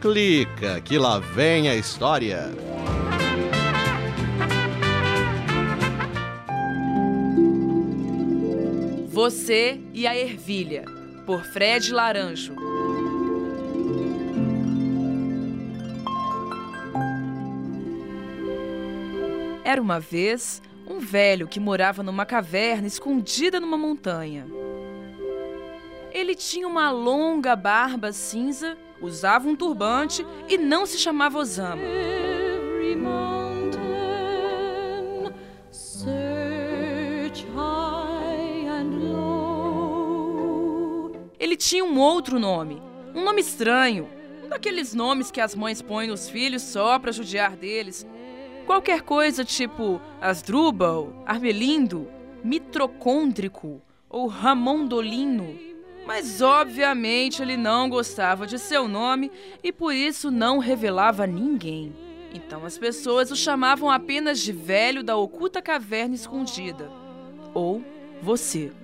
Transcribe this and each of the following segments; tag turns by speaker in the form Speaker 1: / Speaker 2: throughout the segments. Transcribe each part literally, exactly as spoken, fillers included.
Speaker 1: Clica, que lá vem a história.
Speaker 2: Você e a Ervilha, por Fred Laranjo. Era uma vez um velho que morava numa caverna escondida numa montanha. Ele tinha uma longa barba cinza, usava um turbante e não se chamava Osama. Ele tinha um outro nome, um nome estranho, um daqueles nomes que as mães põem nos filhos só para judiar deles. Qualquer coisa tipo Asdrúbal, Armelindo, Mitrocôndrico ou Ramondolino. Mas, obviamente, ele não gostava de seu nome e, por isso, não revelava a ninguém. Então, as pessoas o chamavam apenas de Velho da Oculta Caverna Escondida. Ou Você.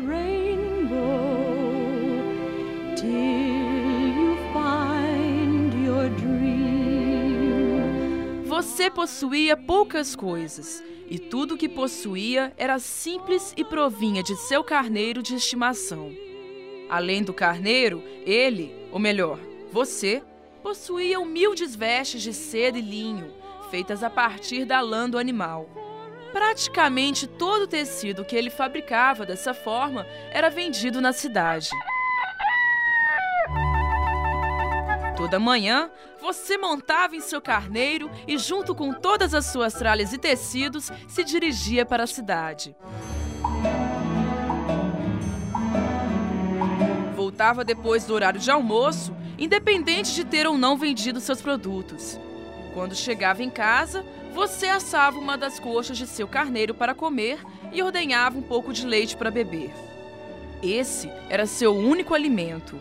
Speaker 2: Você possuía poucas coisas, e tudo que possuía era simples e provinha de seu carneiro de estimação. Além do carneiro, ele, ou melhor, você, possuía humildes vestes de seda e linho, feitas a partir da lã do animal. Praticamente todo o tecido que ele fabricava dessa forma era vendido na cidade. Toda manhã, você montava em seu carneiro e, junto com todas as suas tralhas e tecidos, se dirigia para a cidade. Voltava depois do horário de almoço, independente de ter ou não vendido seus produtos. Quando chegava em casa, você assava uma das coxas de seu carneiro para comer e ordenhava um pouco de leite para beber. Esse era seu único alimento.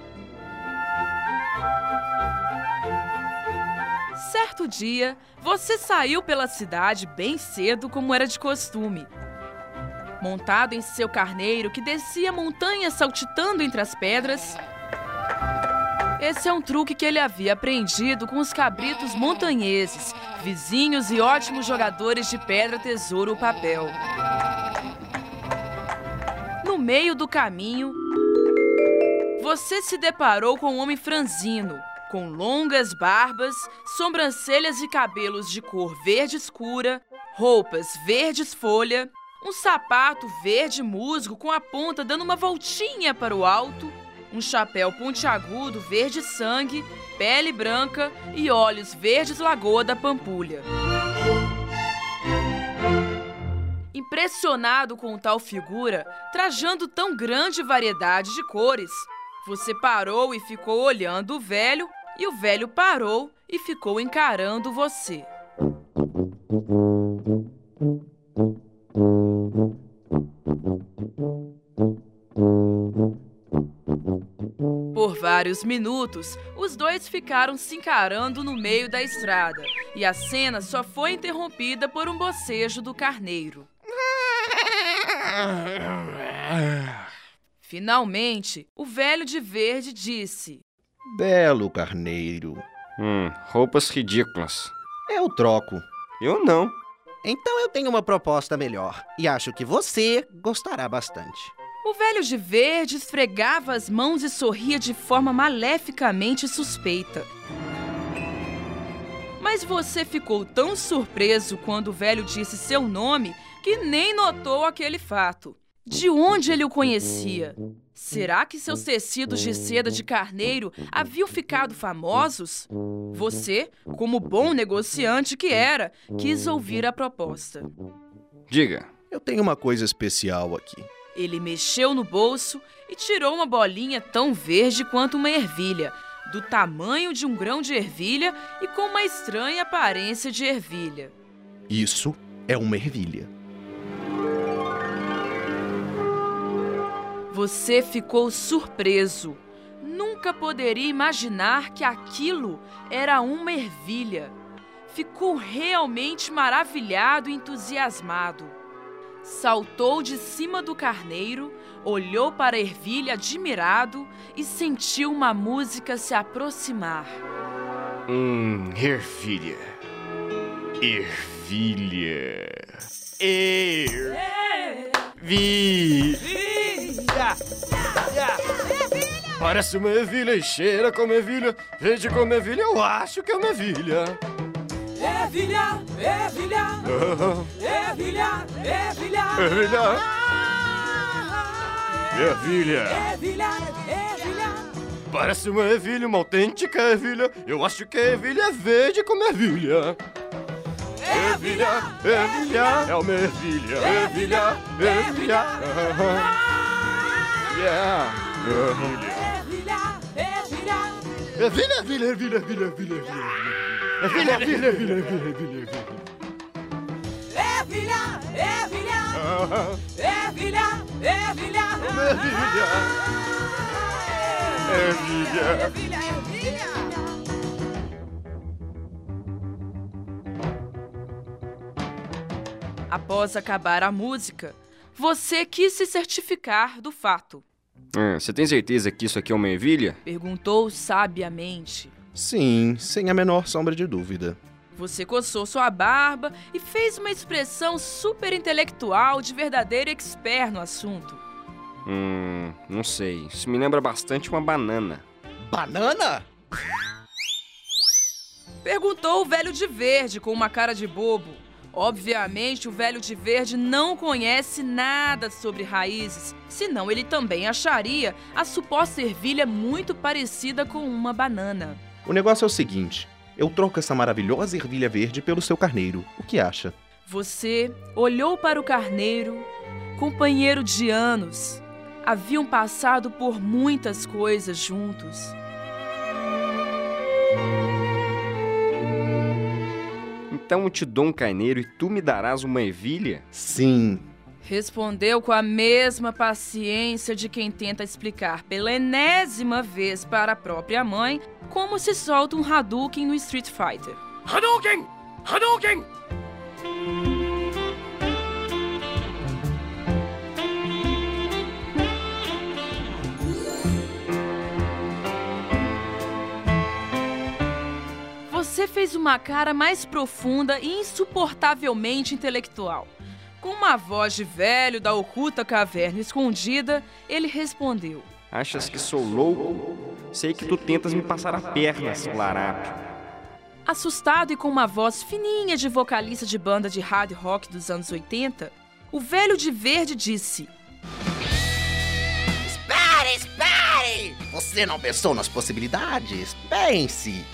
Speaker 2: Certo dia, você saiu pela cidade bem cedo, como era de costume. Montado em seu carneiro que descia montanhas saltitando entre as pedras. Esse é um truque que ele havia aprendido com os cabritos montanheses, vizinhos e ótimos jogadores de pedra, tesouro ou papel. No meio do caminho, você se deparou com um homem franzino, com longas barbas, sobrancelhas e cabelos de cor verde escura, roupas verdes folha, um sapato verde musgo com a ponta dando uma voltinha para o alto, um chapéu pontiagudo verde sangue, pele branca e olhos verdes lagoa da pampulha. Impressionado com tal figura, trajando tão grande variedade de cores, você parou e ficou olhando o velho, e o velho parou e ficou encarando você. Por vários minutos, os dois ficaram se encarando no meio da estrada, e a cena só foi interrompida por um bocejo do carneiro. Finalmente, o velho de verde disse:
Speaker 1: Belo carneiro.
Speaker 3: Hum, roupas ridículas.
Speaker 1: Eu troco.
Speaker 3: Eu não.
Speaker 4: Então eu tenho uma proposta melhor, e acho que você gostará bastante.
Speaker 2: O velho de verde esfregava as mãos e sorria de forma maleficamente suspeita. Mas você ficou tão surpreso quando o velho disse seu nome que nem notou aquele fato. De onde ele o conhecia? Será que seus tecidos de seda de carneiro haviam ficado famosos? Você, como bom negociante que era, quis ouvir a proposta.
Speaker 3: Diga.
Speaker 1: Eu tenho uma coisa especial aqui.
Speaker 2: Ele mexeu no bolso e tirou uma bolinha tão verde quanto uma ervilha, do tamanho de um grão de ervilha e com uma estranha aparência de ervilha.
Speaker 1: Isso é uma ervilha.
Speaker 2: Você ficou surpreso. Nunca poderia imaginar que aquilo era uma ervilha. Ficou realmente maravilhado e entusiasmado. Saltou de cima do carneiro, olhou para a ervilha admirado e sentiu uma música se aproximar.
Speaker 3: Hum, ervilha. Ervilha. Ervilha. Parece uma ervilha e cheira como ervilha. Verde como ervilha, eu acho que é uma ervilha.
Speaker 2: Ervilha, ervilha, ervilha, ervilha,
Speaker 3: Ervilha. Ervilha.
Speaker 2: ervilha, ervilha.
Speaker 3: Parece uma ervilha, uma autêntica ervilha. Eu acho que a ervilha é verde como ervilha. Ervilha, ervilha, é uma ervilha. Ervilha, ervilha. Yeah. Ervilha. Ervilha, ervilha, ervilha, ervilha, ervilha, ervilha. Ervilha, ervilha, ervilha, ervilha, ervilha.
Speaker 2: Ervilha, ervilha, ervilha, ervilha.
Speaker 3: Uma ervilha. Ervilha.
Speaker 2: Ervilha, ervilha. Após acabar a música, você quis se certificar do fato.
Speaker 3: Hum, você tem certeza que isso aqui é uma ervilha?
Speaker 2: Perguntou sabiamente.
Speaker 1: Sim, sem a menor sombra de dúvida.
Speaker 2: Você coçou sua barba e fez uma expressão super intelectual de verdadeiro expert no assunto.
Speaker 3: Hum, não sei. Isso me lembra bastante uma banana.
Speaker 1: Banana?
Speaker 2: Perguntou o velho de verde com uma cara de bobo. Obviamente, o velho de verde não conhece nada sobre raízes, senão ele também acharia a suposta ervilha muito parecida com uma banana.
Speaker 1: O negócio é o seguinte, eu troco essa maravilhosa ervilha verde pelo seu carneiro. O que acha?
Speaker 2: Você olhou para o carneiro, companheiro de anos. Haviam passado por muitas coisas juntos.
Speaker 3: Então eu te dou um carneiro e tu me darás uma ervilha?
Speaker 1: Sim.
Speaker 2: Respondeu com a mesma paciência de quem tenta explicar pela enésima vez para a própria mãe como se solta um Hadouken no Street Fighter.
Speaker 3: Hadouken! Hadouken!
Speaker 2: Você fez uma cara mais profunda e insuportavelmente intelectual. Com uma voz de velho da oculta caverna escondida, ele respondeu.
Speaker 3: Achas que sou louco? Sei que tu tentas me passar a perna, seu larápio.
Speaker 2: Assustado e com uma voz fininha de vocalista de banda de hard rock dos anos oitenta, o velho de verde disse:
Speaker 4: Espere, espere! Você não pensou nas possibilidades? Pense!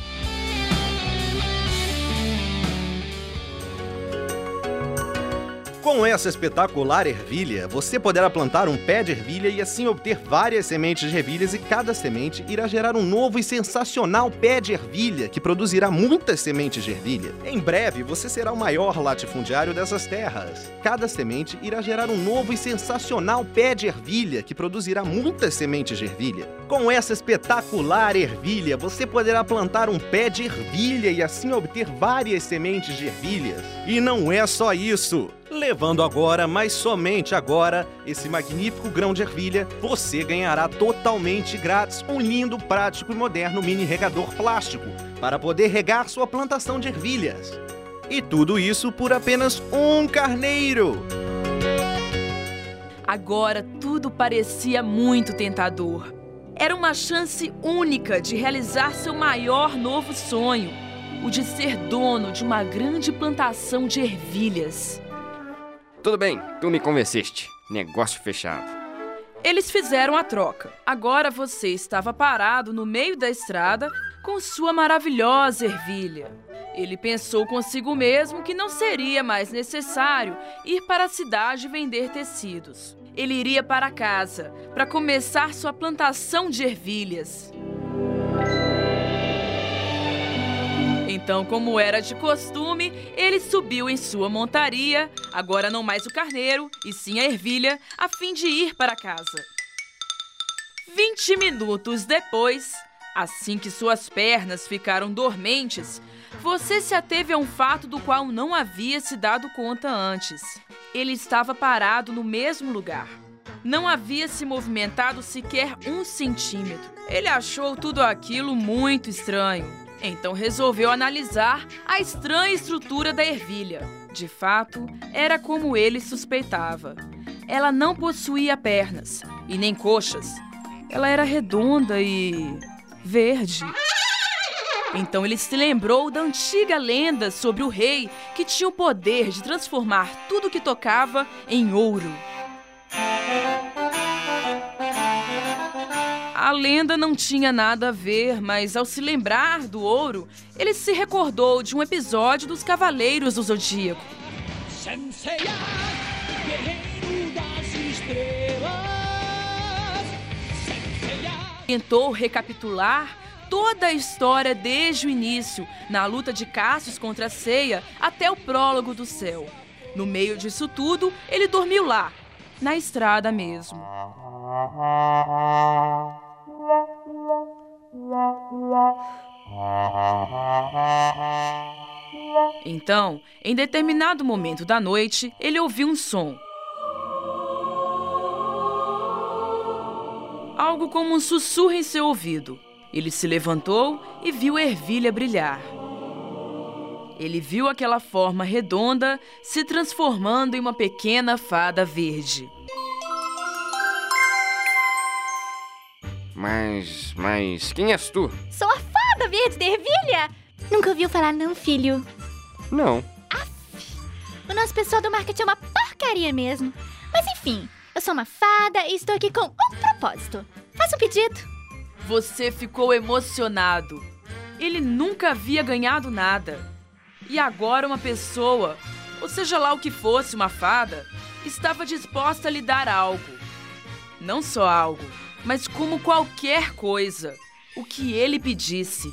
Speaker 1: Com essa espetacular ervilha, você poderá plantar um pé de ervilha e assim obter várias sementes de ervilhas e cada semente irá gerar um novo e sensacional pé de ervilha que produzirá muitas sementes de ervilha. Em breve, você será o maior latifundiário dessas terras. Cada semente irá gerar um novo e sensacional pé de ervilha que produzirá muitas sementes de ervilha. Com essa espetacular ervilha, você poderá plantar um pé de ervilha e assim obter várias sementes de ervilhas. E não é só isso! Levando agora, mas somente agora, esse magnífico grão de ervilha, você ganhará totalmente grátis um lindo, prático e moderno mini regador plástico para poder regar sua plantação de ervilhas. E tudo isso por apenas um carneiro!
Speaker 2: Agora tudo parecia muito tentador. Era uma chance única de realizar seu maior novo sonho, o de ser dono de uma grande plantação de ervilhas.
Speaker 3: Tudo bem, tu me convenceste. Negócio fechado.
Speaker 2: Eles fizeram a troca. Agora você estava parado no meio da estrada com sua maravilhosa ervilha. Ele pensou consigo mesmo que não seria mais necessário ir para a cidade vender tecidos. Ele iria para casa para começar sua plantação de ervilhas. Então, como era de costume, ele subiu em sua montaria, agora não mais o carneiro, e sim a ervilha, a fim de ir para casa. Vinte minutos depois, assim que suas pernas ficaram dormentes, você se ateve a um fato do qual não havia se dado conta antes. Ele estava parado no mesmo lugar. Não havia se movimentado sequer um centímetro. Ele achou tudo aquilo muito estranho. Então resolveu analisar a estranha estrutura da ervilha. De fato, era como ele suspeitava. Ela não possuía pernas e nem coxas. Ela era redonda e verde. Então ele se lembrou da antiga lenda sobre o rei que tinha o poder de transformar tudo que tocava em ouro. A lenda não tinha nada a ver, mas ao se lembrar do ouro, ele se recordou de um episódio dos Cavaleiros do Zodíaco.
Speaker 5: Senseiya, guerreiro das estrelas. Senseiya.
Speaker 2: Tentou recapitular toda a história desde o início, na luta de Cassius contra Seiya, até o prólogo do céu. No meio disso tudo, ele dormiu lá, na estrada mesmo. Então, em determinado momento da noite, ele ouviu um som. Algo como um sussurro em seu ouvido. Ele se levantou e viu a ervilha brilhar. Ele viu aquela forma redonda se transformando em uma pequena fada verde.
Speaker 3: Mas, mas, quem és tu?
Speaker 6: Sou a fada verde da ervilha! Nunca ouviu falar não, filho?
Speaker 3: Não.
Speaker 6: O nosso pessoal do marketing é uma porcaria mesmo. Mas enfim, eu sou uma fada e estou aqui com um propósito. Faça um pedido.
Speaker 2: Você ficou emocionado. Ele nunca havia ganhado nada. E agora uma pessoa, ou seja lá o que fosse uma fada, estava disposta a lhe dar algo. Não só algo, mas como qualquer coisa, o que ele pedisse.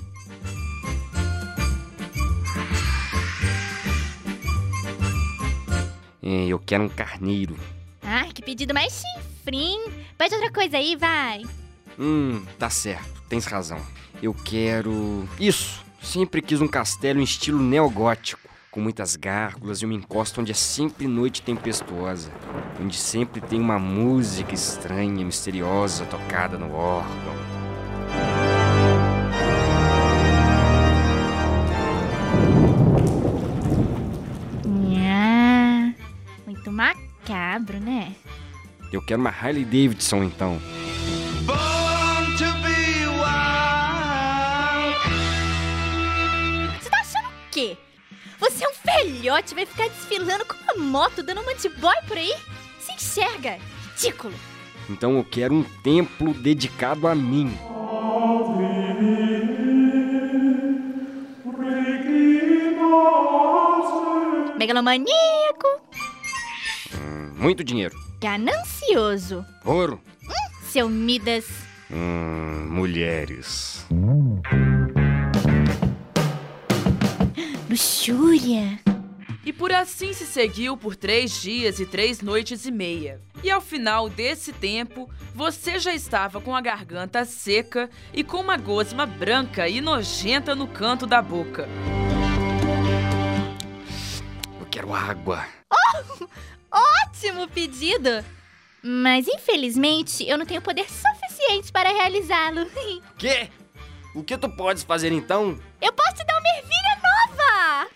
Speaker 3: É, eu quero um carneiro.
Speaker 6: Ai, que pedido mais chifrinho. Pede outra coisa aí, vai.
Speaker 3: Hum, tá certo, tens razão. Eu quero... Isso! Sempre quis um castelo em estilo neogótico, com muitas gárgulas e uma encosta onde é sempre noite tempestuosa, onde sempre tem uma música estranha, misteriosa, tocada no órgão.
Speaker 6: Ah, muito macabro, né?
Speaker 3: Eu quero uma Harley Davidson, então.
Speaker 6: Você tá achando o quê? Você é um velhote, vai ficar desfilando com uma moto, dando um antiboy por aí? Se enxerga! Ridículo!
Speaker 3: Então eu quero um templo dedicado a mim.
Speaker 6: Megalomaníaco!
Speaker 3: Hum, muito dinheiro.
Speaker 6: Ganancioso!
Speaker 3: Ouro.
Speaker 6: Seu Midas!
Speaker 3: Hum, mulheres.
Speaker 6: Luxúria!
Speaker 2: E por assim se seguiu por três dias e três noites e meia. E ao final desse tempo, você já estava com a garganta seca e com uma gosma branca e nojenta no canto da boca.
Speaker 3: Eu quero água.
Speaker 6: Ótimo pedido! Mas infelizmente eu não tenho poder suficiente para realizá-lo.
Speaker 3: Quê? O que tu podes fazer então?
Speaker 6: Eu posso te dar uma ervilha nova!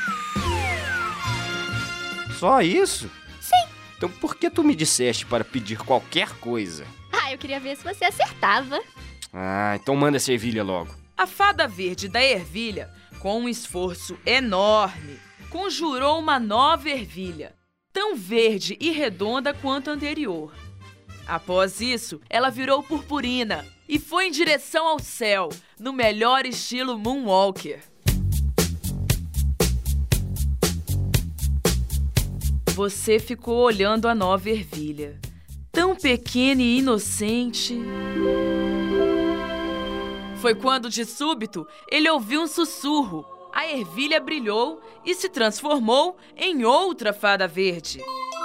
Speaker 3: Só isso?
Speaker 6: Sim.
Speaker 3: Então por que tu me disseste para pedir qualquer coisa?
Speaker 6: Ah, eu queria ver se você acertava.
Speaker 3: Ah, então manda essa ervilha logo.
Speaker 2: A fada verde da ervilha, com um esforço enorme, conjurou uma nova ervilha, tão verde e redonda quanto a anterior. Após isso, ela virou purpurina e foi em direção ao céu, no melhor estilo Moonwalker. Você ficou olhando a nova ervilha, tão pequena e inocente. Foi quando, de súbito, ele ouviu um sussurro. A ervilha brilhou e se transformou em outra fada verde.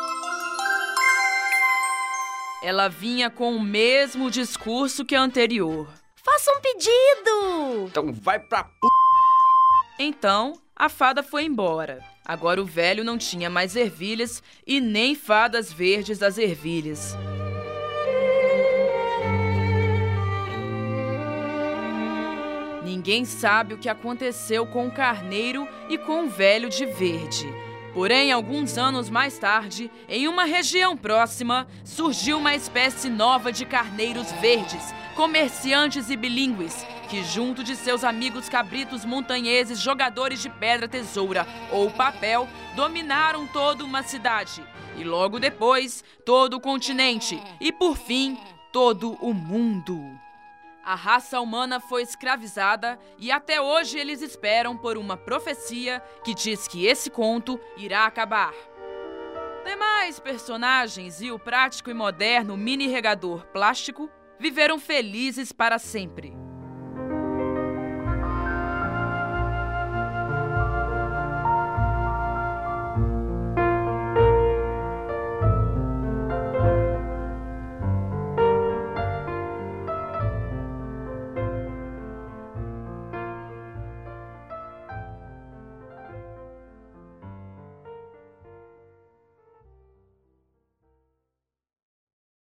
Speaker 2: Ela vinha com o mesmo discurso que a anterior.
Speaker 6: Faça um pedido!
Speaker 3: Então vai pra p...
Speaker 2: Então, a fada foi embora. Agora o velho não tinha mais ervilhas e nem fadas verdes das ervilhas. Ninguém sabe o que aconteceu com o carneiro e com o velho de verde. Porém, alguns anos mais tarde, em uma região próxima, surgiu uma espécie nova de carneiros verdes, comerciantes e bilíngues, que junto de seus amigos cabritos montanheses, jogadores de pedra-tesoura ou papel, dominaram toda uma cidade. E logo depois, todo o continente. E por fim, todo o mundo. A raça humana foi escravizada e até hoje eles esperam por uma profecia que diz que esse conto irá acabar. Demais personagens e o prático e moderno mini regador plástico viveram felizes para sempre.